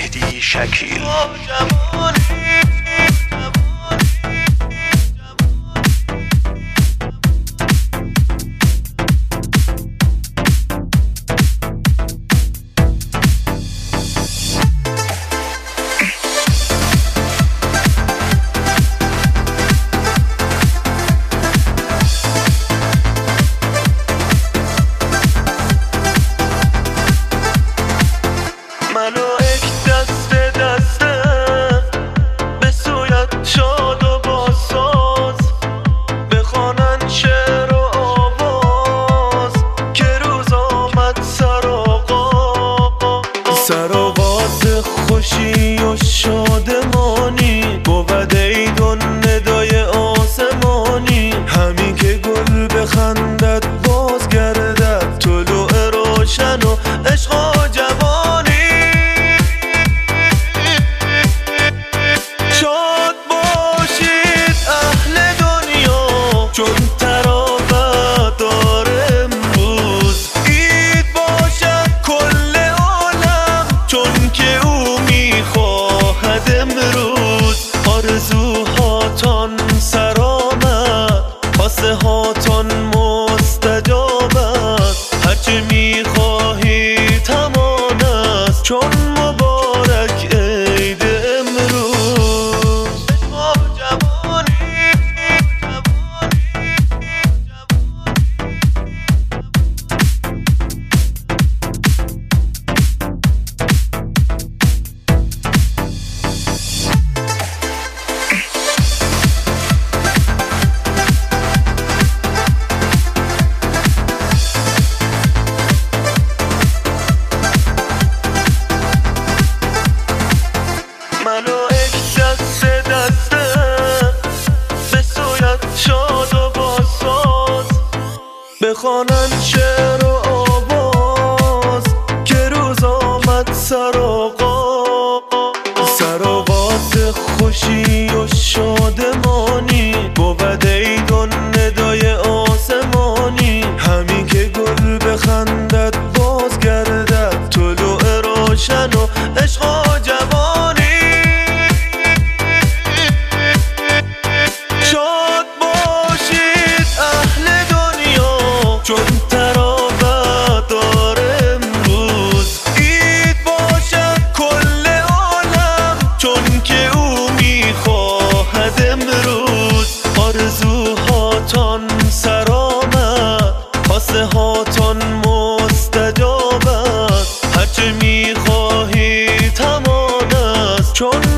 مهدی شکیل. منو یک دست دسته به سویت شاد و باساز بخوانن شعر و آواز که روز آمد سراغات خوشی و شادمانی بود ایدون ندای آسمانی همین که گل بخندد باز گردد طلوع روشن و عشق و جوانی. شاد باشید اهل دنیا چون تراوت داره امروز عید باشد کل عالم چون که او میخواهد امروز. آرزوهاتان سرآمد خواسته هاتان مستجاب است هرچه میخواهی تمام است چون مبارک عید امروز. منو یک دست دسته به سویت شاد و باساز بخوانن شعر و آواز که روز آمد سراغات خوشی و شادمانی بود ایدون ندای آسمانی همین که گل بخندد باز گردد طلوع روشن و عشق و جوانی. شاد باشید اهل دنیا چون تراوت داره امروز عید باشد کل عالم چون که او میخواهد امروز. آرزوهاتان سرآمد خواسته هاتان مستجاب است هرچه میخواهی تمام است چون